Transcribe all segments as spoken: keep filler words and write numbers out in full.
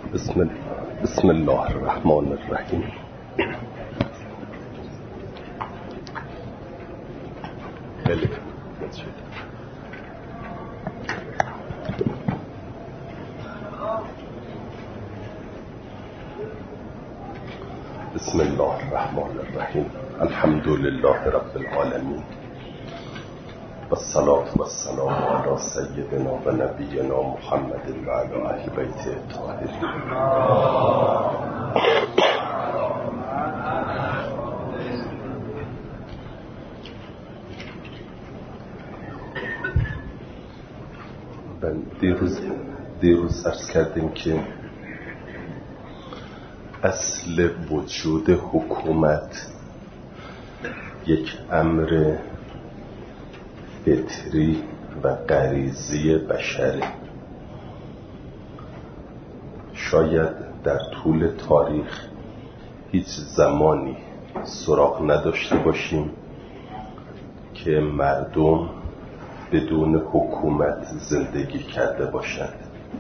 بسم الله بسم الله الرحمن الرحیم. خیلی بسم الله الرحمن الرحیم. الحمد لله رب العالمین و الصلاة و السلام علی سیدنا و نبینا محمد و علی اهل بیت الطاهرین. دیروز دیروز عرض کردیم که اصل وجود حکومت یک امر فطری و غریزی بشری. شاید در طول تاریخ هیچ زمانی سراغ نداشته باشیم که مردم بدون حکومت زندگی کرده باشند.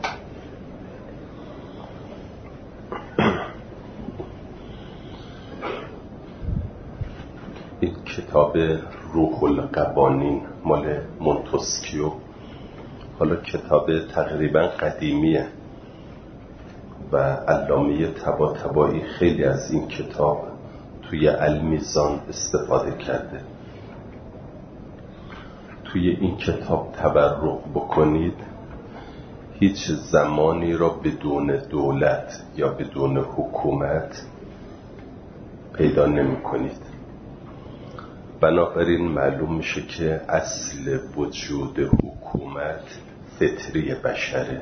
این کتاب روح القوانین مال مونتسکیو، حالا کتاب تقریبا قدیمیه و علامه طباطبایی خیلی از این کتاب توی المیزان استفاده کرده. توی این کتاب تبرک بکنید هیچ زمانی را بدون دولت یا بدون حکومت پیدا نمی کنید. بنابراین معلوم میشه که اصل وجود حکومت فطری بشره.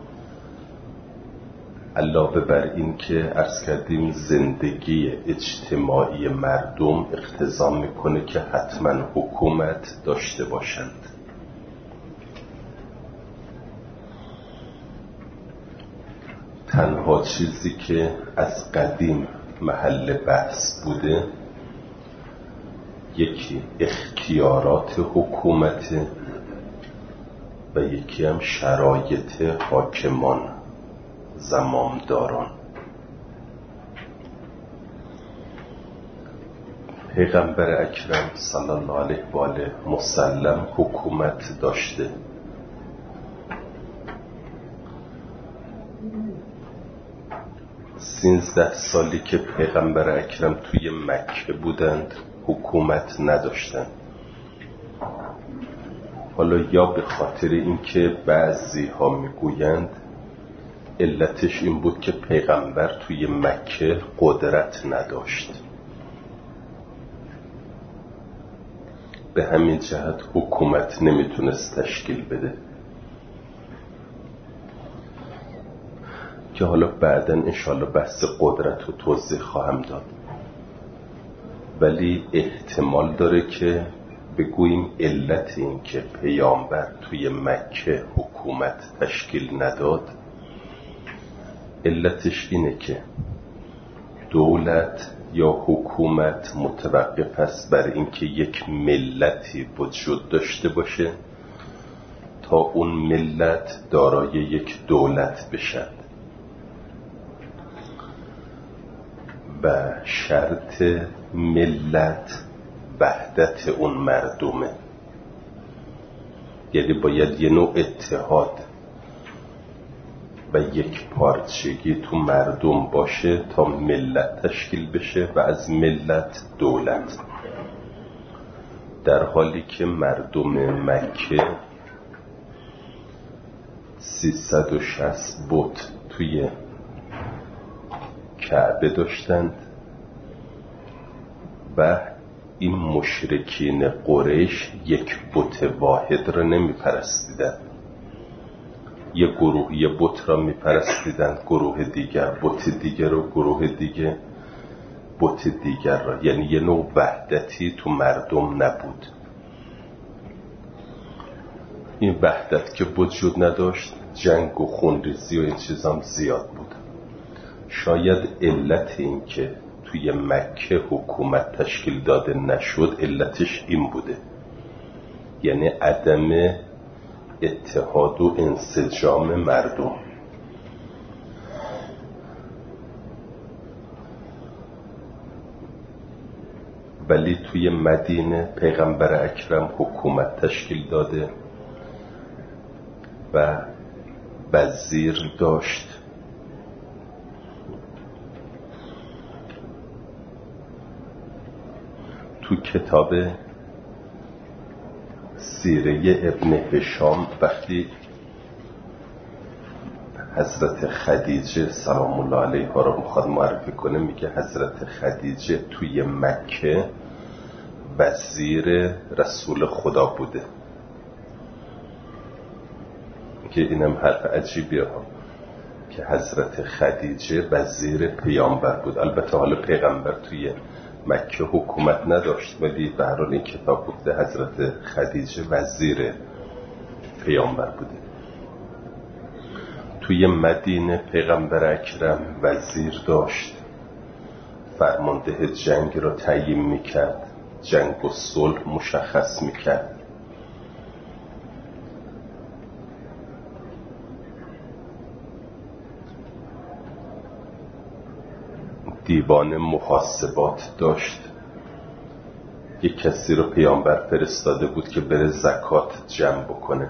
علاوه بر این که عرض کردیم زندگی اجتماعی مردم اقتضا میکنه که حتما حکومت داشته باشند. تنها چیزی که از قدیم محل بحث بوده یکی اختیارات حکومت و یکی هم شرایط حاکمان زمامداران. پیغمبر اکرم صلی الله علیه و آله وسلم حکومت داشته. سیزده سالی که پیغمبر اکرم توی مکه بودند حکومت نداشتند. حالا یا به خاطر اینکه بعضی ها میگویند علتش این بود که پیغمبر توی مکه قدرت نداشت، به همین جهت حکومت نمیتونست تشکیل بده، که حالا بعداً انشاءالله بحث قدرت رو توضیح خواهم داد. ولی احتمال داره که بگوییم علت این که پیامبر توی مکه حکومت تشکیل نداد علتش اینه که دولت یا حکومت متوقف است بر اینکه یک ملتی وجود داشته باشه تا اون ملت دارای یک دولت بشد و شرط ملت وحدت اون مردمه. یعنی باید یه نوع اتحاد و یک پارچگی تو مردم باشه تا ملت تشکیل بشه و از ملت دولت. در حالی که مردم مکه سیصد و شصت بت توی کعبه داشتند و این مشرکین قریش یک بت واحد را نمی پرستیدند. یه گروه یه بت را می پرستیدند، گروه دیگر بت دیگر و گروه دیگه بت دیگر را. یعنی یه نوع وحدتی تو مردم نبود. این وحدت که وجود نداشت جنگ و خونریزی و این چیزام زیاد بود. شاید علت این که توی مکه حکومت تشکیل داده نشد علتش این بوده، یعنی عدم اتحاد و انسجام مردم. ولی توی مدینه پیغمبر اکرم حکومت تشکیل داده و وزیر داشت. تو کتاب سیره ابن هشام وقتی حضرت خدیجه سلام الله علیها را میخواد معرفی کنه میگه حضرت خدیجه توی مکه وزیر رسول خدا بوده، که اینم حرف عجیبیه ها که حضرت خدیجه وزیر پیامبر بود. البته حالا پیغمبر توی مکه حکومت نداشت، ولی به هر حال این کتاب گفته حضرت خدیجه وزیر پیامبر بوده. توی مدینه پیغمبر اکرم وزیر داشت، فرمانده جنگ را تعیین میکرد، جنگ و صلح مشخص میکرد. دیوان محاسبات داشت. یک کسی رو پیامبر فرستاده بود که بره زکات جمع بکنه،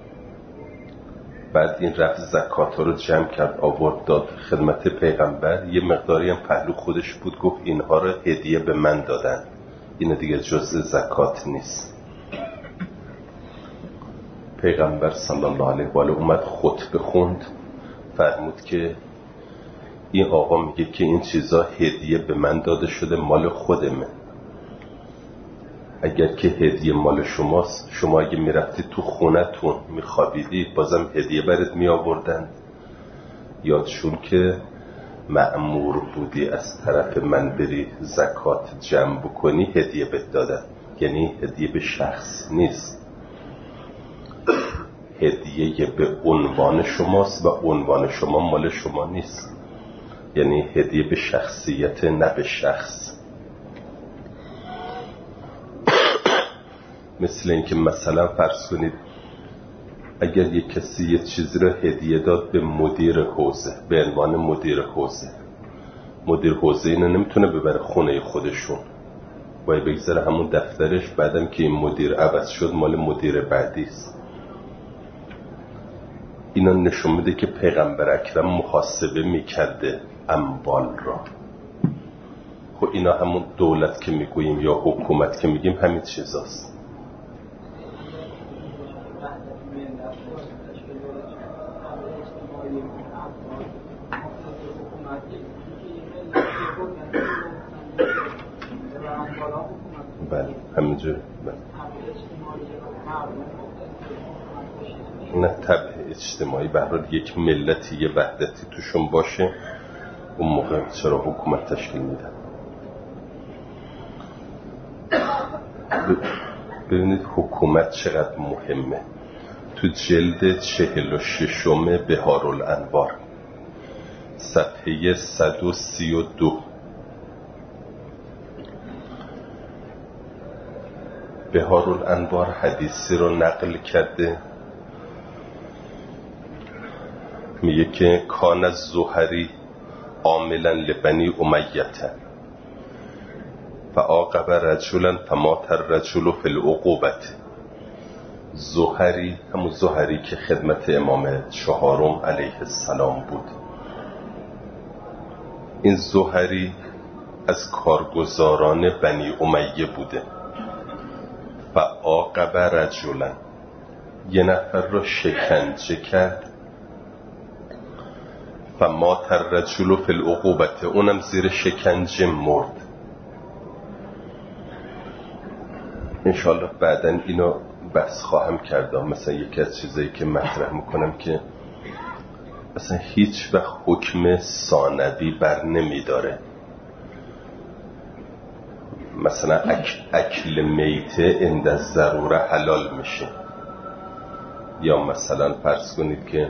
بعد این رفت زکات رو جمع کرد آورد داد خدمت پیغمبر. یه مقداری هم پهلو خودش بود، گفت اینها رو هدیه به من دادن، این دیگه جزء زکات نیست. پیغمبر صلی الله علیه و آله اومد خطبه خوند، فرمود که این آقا میگه که این چیزا هدیه به من داده شده، مال خودمه. اگر که هدیه مال شماست، شما اگه میرفتی تو خونتون میخوابیدی بازم هدیه برات میآوردن. یادشون که مأمور بودی از طرف من بری زکات جمع بکنی، هدیه بهت دادن. یعنی هدیه به شخص نیست، هدیه به عنوان شماست و عنوان شما مال شما نیست. یعنی هدیه به شخصیت نه به شخص. مثل اینکه مثلا فرض کنید اگر یک کسی یه چیزی رو هدیه داد به مدیر حوزه به عنوان مدیر حوزه، مدیر حوزه اینو نمیتونه ببره خونه خودشون، باید بگذاره همون دفترش، بعدم که این مدیر عوض شد مال مدیر بعدی است. اینا نشون میده که پیغمبر اکرم محاسبه میکرده اموال را. خب اینا همون دولت که میگوییم یا حکومت که میگیم همین چیزاست. بله همینجور. بله. نه طبع اجتماعی، به هر حال یک ملتی یه وحدتی توشون باشه، اون موقع چرا حکومت تشکیل میدن. ببینید حکومت چقدر مهمه. تو جلد چهل و ششم بهارالانوار صفحه صد و سی و دو بهارالانوار حدیثی رو نقل کرده، میگه که کان الزهری عاملا لبنی امیته فعاقب رجلا فمات الرجل فی العقوبت. زهری همون زهری که خدمت امام چهارم علیه السلام بود. این زهری از کارگزاران بنی امیه بوده. فعاقب رجلا یه نفر رو شکنجه کرد، فمات الرجل فی العقوبت اونم زیر شکنجه مرد. انشاءالله بعدن اینو بحث خواهم کرد. مثلا یکی از چیزایی که مطرح میکنم که مثلا هیچ وقت حکم ثانوی بر نمیداره. مثلا اک، اکل میته عند الضروره حلال میشه، یا مثلا فرض کنید که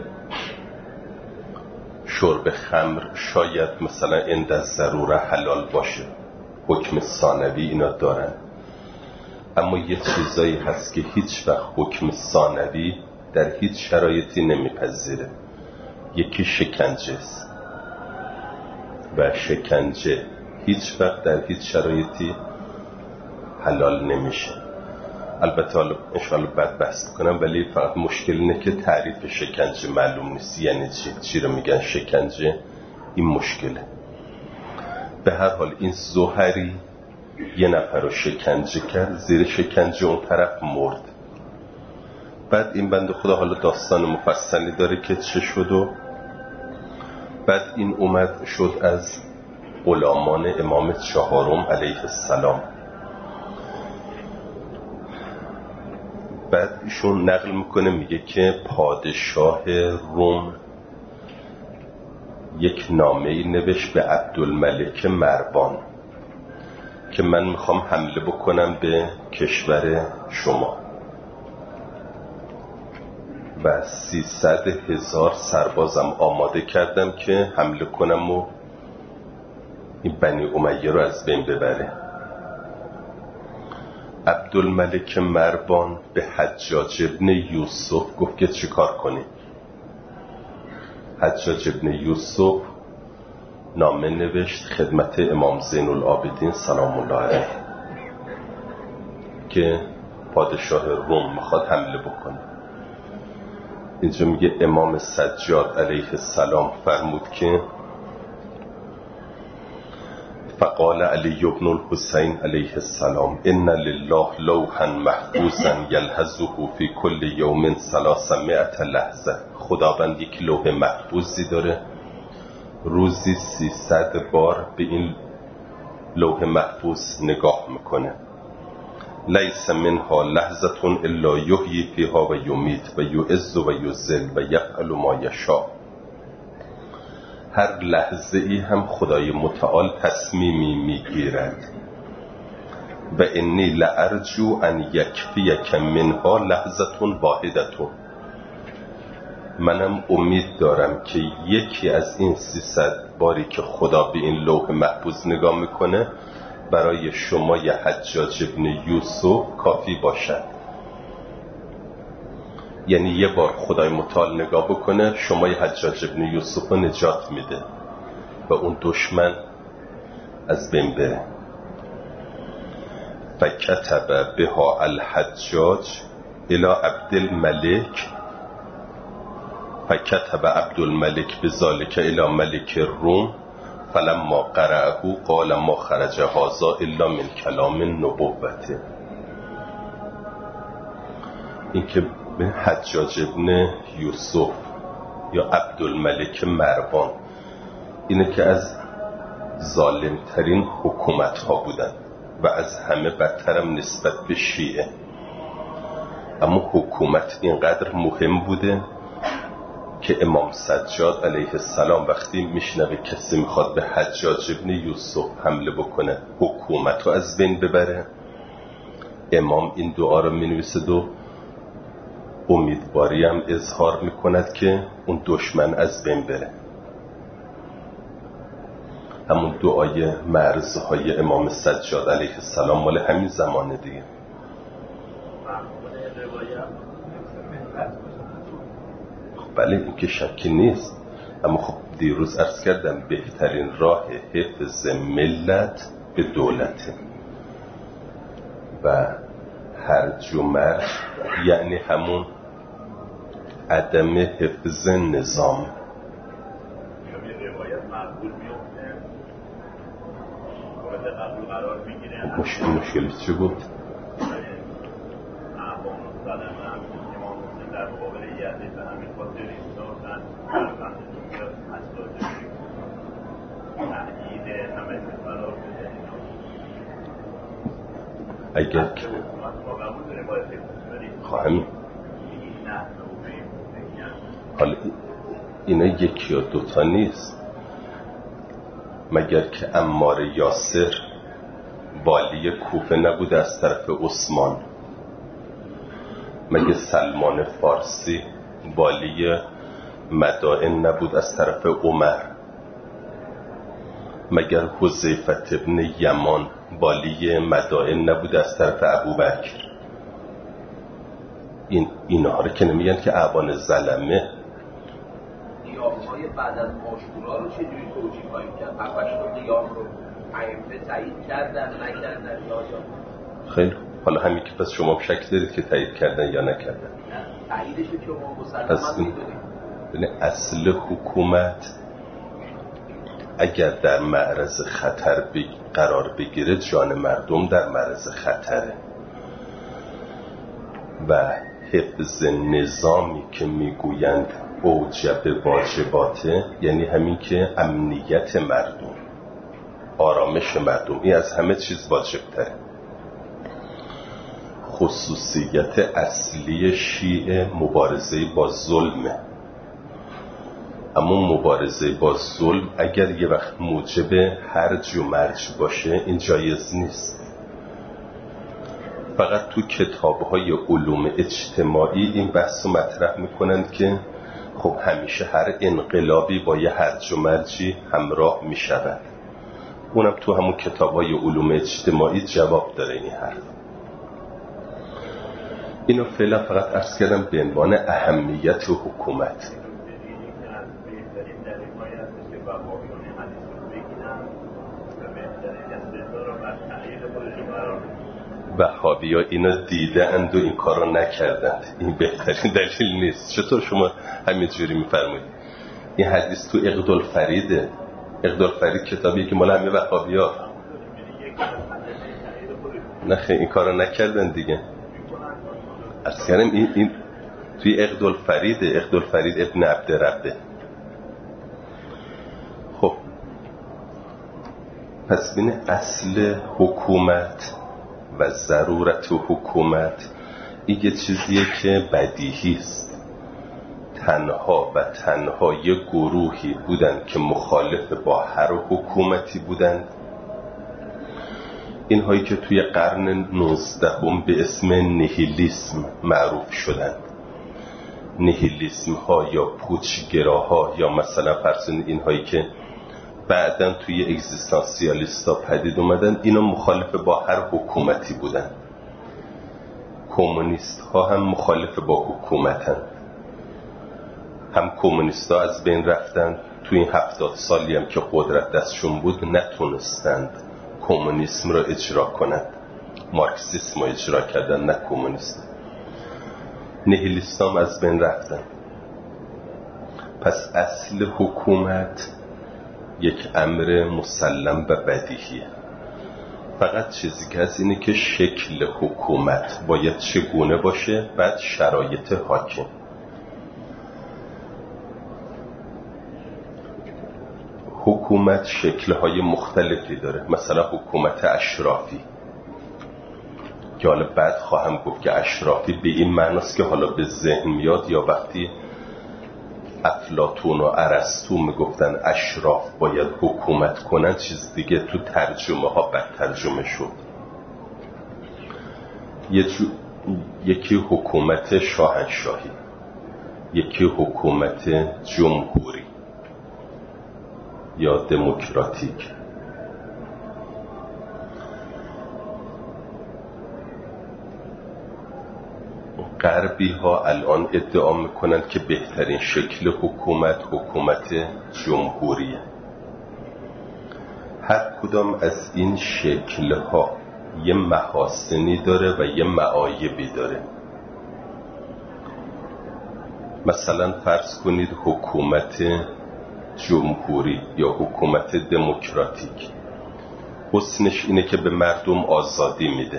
شرب خمر شاید مثلا عند الضروره حلال باشه، حکم ثانوی اینا دارن. اما یه چیزایی هست که هیچ وقت حکم ثانوی در هیچ شرایطی نمیپذیره. یکی شکنجه است و شکنجه هیچ وقت در هیچ شرایطی حلال نمیشه. البته حالا انشاءالله بعد بحث کنم، ولی فقط مشکل اینه که تعریف شکنجه معلوم نیست یعنی چی، چی رو میگن شکنجه، این مشکله. به هر حال این زهری یه نفر رو شکنجه کرد، زیر شکنجه اون طرف مرد. بعد این بنده خدا حالا داستان مفصلی داره که چه شد و بعد این اومد شد از غلامان امام چهارم علیه السلام. بعد ایشون نقل میکنه میگه که پادشاه روم یک نامه‌ای نوشت به عبدالملک مروان که من میخوام حمله بکنم به کشور شما و سیصد هزار سربازم آماده کردم که حمله کنم و این بنی امیه رو از بین ببره. عبدالملک مروان به حجاج ابن یوسف گفت که چی کار کنی. حجاج ابن یوسف نامه نوشت خدمت امام زین العابدین سلام الله علیه که پادشاه روم میخواد حمله بکنه. اینجا میگه امام سجاد علیه السلام فرمود که فقال علی ابن الحسین علیه السلام ان لله لوحا محفوظا یلحظه فی کل یوم ثلاثمائة لحظه. خداوند یک لوح محفوظی داره، روزی سیصد بار به این لوح محفوظ نگاه میکنه. لیس منها لحظة الا یحیی فیها و یمیت و یعز و یذل و یفعل ما یشاء. هر لحظه ای هم خدای متعال تصمیمی میگیرد. و انی لارجو ان یکفیک منها لحظة واحدة. منم امید دارم که یکی از این سیصد باری که خدا به این لوح محفوظ نگاه میکنه برای شما ی حجاج ابن یوسف کافی باشد. یعنی یه بار خدای متعال نگاه بکنه شما ی حجاج ابن یوسف رو نجات میده و اون دشمن از بین بره. فکتب بها الحجاج الى عبدالملک فکتب عبدالملک بذالک الى ملک الروم فلما قرأه قال ما خرج هذا الا من کلام النبوة. این که به حجاج ابن یوسف یا عبدالملک مروان، اینه که از ظالمترین حکومت ها بودن و از همه بدترم نسبت به شیعه. اما حکومت اینقدر مهم بوده که امام سجاد علیه السلام وقتی میشنوه کسی میخواد به حجاج ابن یوسف حمله بکنه حکومت رو از بین ببره، امام این دعا رو مینویسد و امیدواری هم اظهار میکند که اون دشمن از بین بره. همون دعای مرزهای امام سجاد علیه السلام مال همین زمانه دیگه. بله این که شکی نیست، اما خب دیروز عرض کردم بهترین راه حفظ ملت به دولته و هرج و مرج یعنی همون عدم حفظ نظام. مشکل مشکلی چی بود؟ اگر که خواهیم حالا اینا یکی یا دوتا نیست، مگر که عمار یاسر والی کوفه نبود از طرف عثمان، مگر سلمان فارسی والی مدائن نبود از طرف عمر، مگر حذیفه ابن یمان والی مدائن نبود از طرف ابوبکر. این اینها رو که نمیگن که اعوان ظلمه. قیام‌های بعد از عاشورا رو چجوری توجیه خواهیم کرد؟ هفت‌هشت قیام رو ائمه تایید کردن نکردن یا یا خیلی حالا همین که پس شما شک دارید که تایید کردن یا نکردن؟ تاییدش که ما مسلمان می‌دونیم. اصل حکومت اگر در معرض خطر قرار بگیره جان مردم در معرض خطره و حفظ نظامی که میگویند اوجب واجباته، یعنی همین که امنیت مردم، آرامش مردم، این از همه چیز واجب‌تره. خصوصیت اصلی شیعه مبارزه با ظلمه، اما مبارزه با ظلم اگر یه وقت موجب هرج و مرج باشه این جایز نیست. فقط تو کتاب‌های علوم اجتماعی این بحث رو مطرح میکنند که خب همیشه هر انقلابی با یه هرج و مرجی همراه میشود. اونم تو همون کتاب‌های علوم اجتماعی جواب داره این حرف. اینو فعلا فقط عرض کردم به عنوان اهمیت حکومت. وهابی‌ها اینا دیدند و این کارو نکردند، این بهترین دلیل نیست. چطور شما همینجوری میفرمایید؟ این حدیث تو عقدالفریده. عقدالفرید کتابیه که مال همه وهابی‌ها. نه خیلی این کارو نکردن دیگه. عرض کردم این این توی عقدالفریده، عقدالفرید ابن عبدربه. خب پس بین اصل حکومت و ضرورت حکومت این یه چیزیه که بدیهی است. تنها و تنها یه گروهی بودن که مخالف با هر حکومتی بودن، اینهایی که توی قرن نوزدهم به اسم نیهیلیسم معروف شدن. نیهیلیسم ها یا پوچگراها یا مثلا فرسون اینهایی که بعدن توی اگزیستانسیالیستا پدید اومدن، اینا مخالف با هر حکومتی بودن. کمونیست ها هم مخالف با حکومتن. هم کمونیست ها از بین رفتن، توی این هفتاد سالی هم که قدرت دستشون بود نتونستند کمونیسم را اجرا کنند، مارکسیسم را اجرا کردن، نه کمونیست. نیهیلیست هم از بین رفتن. پس اصل حکومت یک امر مسلم و بدیهیه. فقط چیزی که هست اینه که شکل حکومت باید چگونه باشه، بعد شرایط حاکم. حکومت شکل‌های مختلفی داره، مثلا حکومت اشرافی که حالا بعد خواهم گفت که اشرافی به این معناست که حالا به ذهن میاد، یا وقتی افلاطون و ارسطو میگفتن اشراف باید حکومت کنن، چیز دیگه تو ترجمه ها بد ترجمه شد. یکی حکومت شاهنشاهی، یکی حکومت جمهوری یا دموکراتیک. غربی ها الان ادعا میکنند که بهترین شکل حکومت حکومت جمهوریه. هر کدام از این شکل ها یه محاسنی داره و یه معایبی داره. مثلا فرض کنید حکومت جمهوری یا حکومت دموکراتیک، حسنش اینه که به مردم آزادی میده،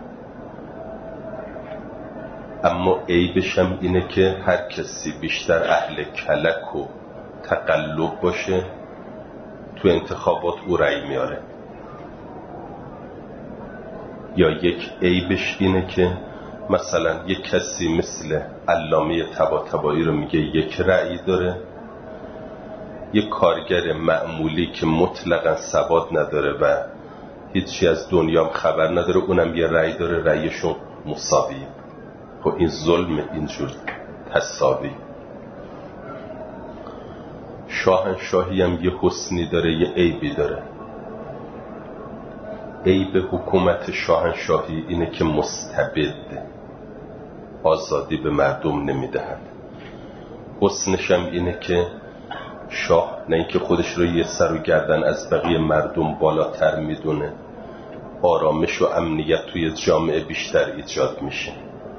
اما عیبش هم اینه که هر کسی بیشتر اهل کلک و تقلب باشه تو انتخابات او رأی میاره. یا یک عیبش اینه که مثلا یک کسی مثل علامه طباطبایی رو میگه یک رأی داره، یک کارگر معمولی که مطلقاً سواد نداره و هیچی از دنیا خبر نداره اونم یه رأی داره، رأیشون مساویه. خب این ظلم اینجور تساوی. شاهنشاهی هم یه حسنی داره یه عیبی داره. عیب حکومت شاهنشاهی اینه که مستبد، آزادی به مردم نمیدهد. حسنش هم اینه که شاه نه اینکه خودش رو یه سر و گردن از بقیه مردم بالاتر میدونه، آرامش و امنیت توی جامعه بیشتر ایجاد میشه.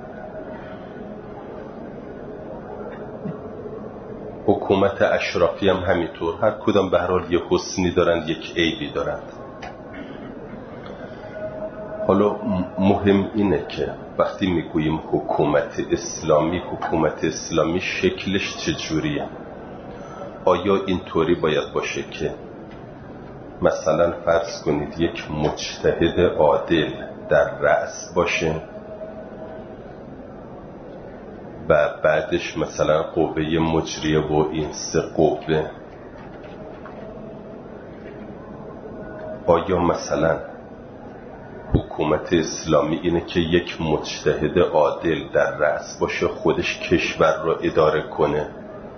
حکومت اشرافی هم همینطور، هر کدام به هر حال یک حسنی دارند، یک عیبی دارند. حالا مهم اینه که وقتی میگوییم حکومت اسلامی، حکومت اسلامی شکلش چجوریه؟ آیا اینطوری باید باشه که مثلا فرض کنید یک مجتهد عادل در رأس باشه و بعدش مثلا قوه مجریه و این سه قوه؟ آیا مثلا حکومت اسلامی اینه که یک مجتهد عادل در رأس باشه، خودش کشور را اداره کنه،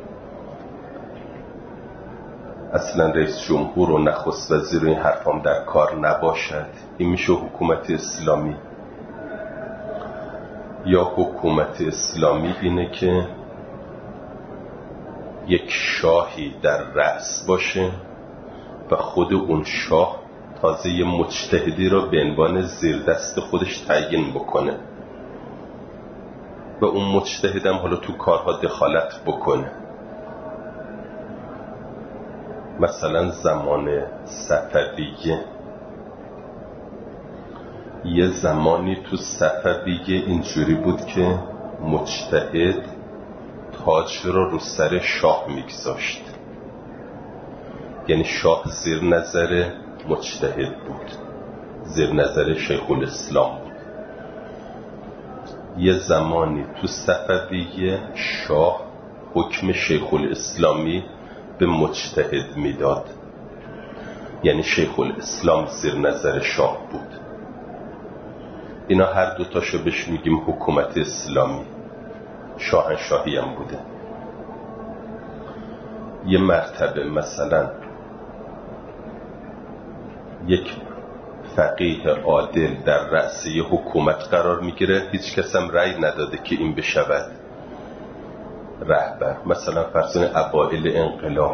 اصلا رئیس جمهور و نخست وزیر و این حرفام در کار نباشد؟ این میشه حکومت اسلامی؟ یا حکومت اسلامی اینه که یک شاهی در رأس باشه و خود اون شاه تازه یه مجتهدی را به عنوان زیر دست خودش تعیین بکنه و اون مجتهدم حالا تو کارها دخالت بکنه؟ مثلا زمان صفویه، یه زمانی تو صفویه اینجوری بود که مجتهد تاج را رو سر شاه میگذاشت، یعنی شاه زیر نظر مجتهد بود، زیر نظر شیخ الاسلام بود. یه زمانی تو صفویه شاه حکم شیخ الاسلامی به مجتهد میداد، یعنی شیخ الاسلام زیر نظر شاه بود. اینا هر دوتاشو بهش میگیم حکومت اسلامی، شاهنشاهی هم بوده. یه مرتبه مثلا یک فقیه عادل در رأس یه حکومت قرار میگیره، هیچ کس هم رأی نداده که این بشود رهبر. مثلا فرضاً اوایل انقلاب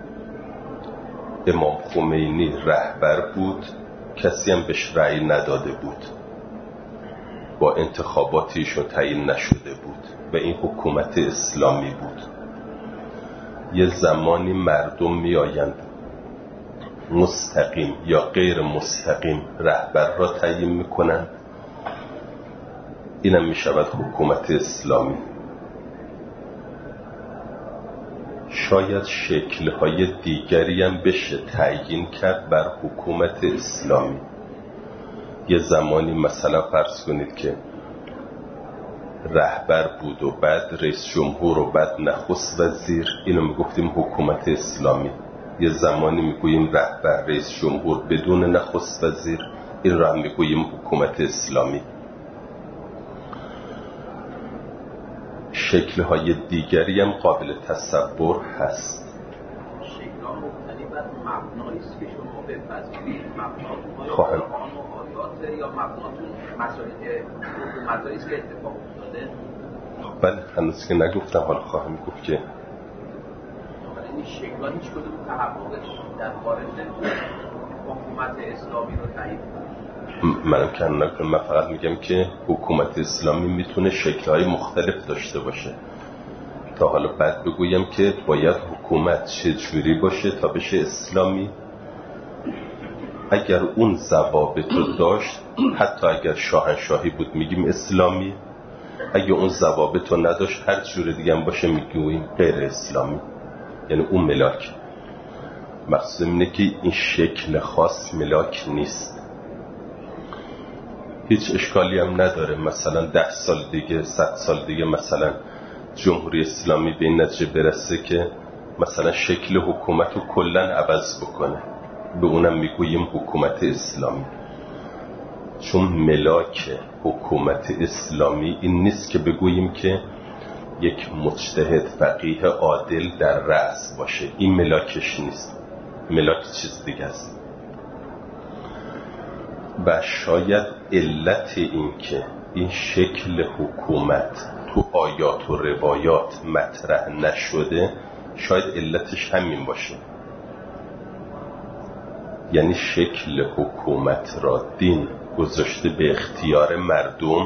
امام خمینی رهبر بود، کسی هم بهش رأی نداده بود، با انتخاباتیشون تعیین نشده بود و این حکومت اسلامی بود. یه زمانی مردم می آیند مستقیم یا غیر مستقیم رهبر را تعیین می کنند، اینم می شود حکومت اسلامی. شاید شکل‌های دیگری هم بشه تعیین کرد بر حکومت اسلامی. یه زمانی مثلا فرض کنید که رهبر بود و بعد رئیس جمهور و بعد نخست وزیر، اینو میگفتیم حکومت اسلامی. یه زمانی میگوییم رهبر رئیس جمهور بدون نخست وزیر، این رو هم میگوییم حکومت اسلامی. شکل‌های دیگری هم قابل تصور هست. شکل‌ها مختلف از مبناییست که شما بپذیرید، مبناتون خواهم قرآن و آیات یا مبناتون مسائل حکومتایی است که اتفاق افتاده؟ بله، هنوز که نگفتم، حالا خواهم گفت که این شکل‌ها هیچ کدوم تحققش در خارج نمی‌تونه حکومت اسلامی رو تعیین کنه. منم که نکنم، من فقط میگم که حکومت اسلامی میتونه شکل‌های مختلف داشته باشه. تا حالا بعد بگویم که باید حکومت چجوری باشه تا بشه اسلامی. اگر اون ضوابط رو داشت، حتی اگر شاهنشاهی بود میگیم اسلامی، اگر اون ضوابط رو نداشت هر جور دیگه هم باشه میگیم غیر اسلامی، یعنی اون ملاک. مقصود اینه که این شکل خاص ملاک نیست. هیچ اشکالی هم نداره مثلا ده سال دیگه، صد سال دیگه مثلا جمهوری اسلامی به این نتیجه برسه که مثلا شکل حکومت رو کلن عوض بکنه، به اونم میگوییم حکومت اسلامی. چون ملاک حکومت اسلامی این نیست که بگوییم که یک مجتهد فقیه عادل در رأس باشه، این ملاکش نیست، ملاک چیز دیگه است. و شاید علت این که این شکل حکومت تو آیات و روایات مطرح نشده، شاید علتش همین باشه. یعنی شکل حکومت را دین گذاشته به اختیار مردم،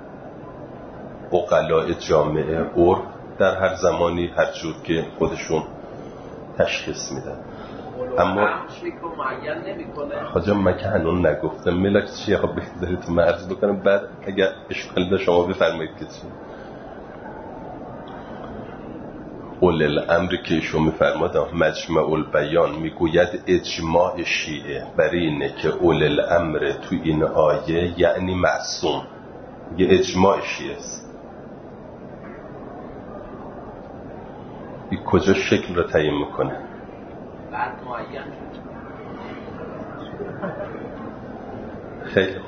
عقلاء جامعه، عرف، در هر زمانی هر جور که خودشون تشخیص میدن. اما خواجه من که هنون نگفتم ملک چیه؟ خب بگذارید من عرض بکنم بعد اگر اشکال داشت شما بفرمایید که چی. اول الامری که ایشون میفرماد مجمع البیان میگوید اجماع شیعه برای اینه که اول الامر تو این آیه یعنی معصوم، یه اجماع شیعه است. این کجا شکل رو تعیین میکنه؟ بعد معین خیلی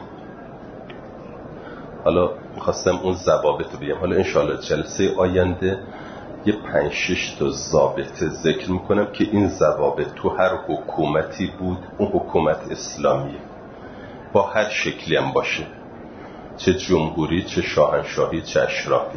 حالا میخواستم اون ضوابط رو بگم. حالا انشاءالله جلسه آینده یه پنج شش تا ضابط ذکر میکنم که این ضوابط تو هر حکومتی بود، اون حکومت اسلامیه با هر شکلی هم باشه، چه جمهوری، چه شاهنشاهی، چه اشرافی.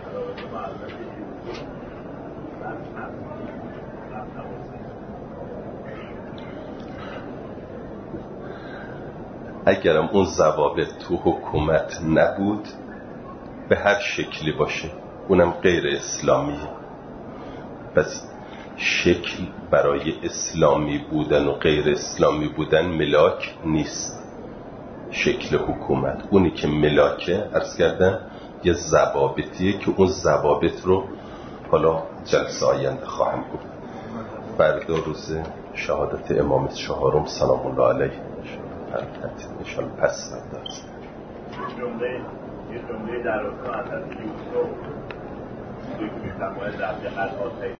اگرم اون ضوابط تو حکومت نبود به هر شکلی باشه اونم غیر اسلامیه. پس شکل برای اسلامی بودن و غیر اسلامی بودن ملاک نیست. شکل حکومت اونی که ملاکه عرض کردن یه ضوابطیه که اون ضوابط رو حالا جلسه آینده خواهم گفت. فردا روز شهادت امام چهارم سلام الله علیه انشاءالله پس فردا است. جمله یه جمله در اون حضرت یوسف که میفرماید رب قد آتیت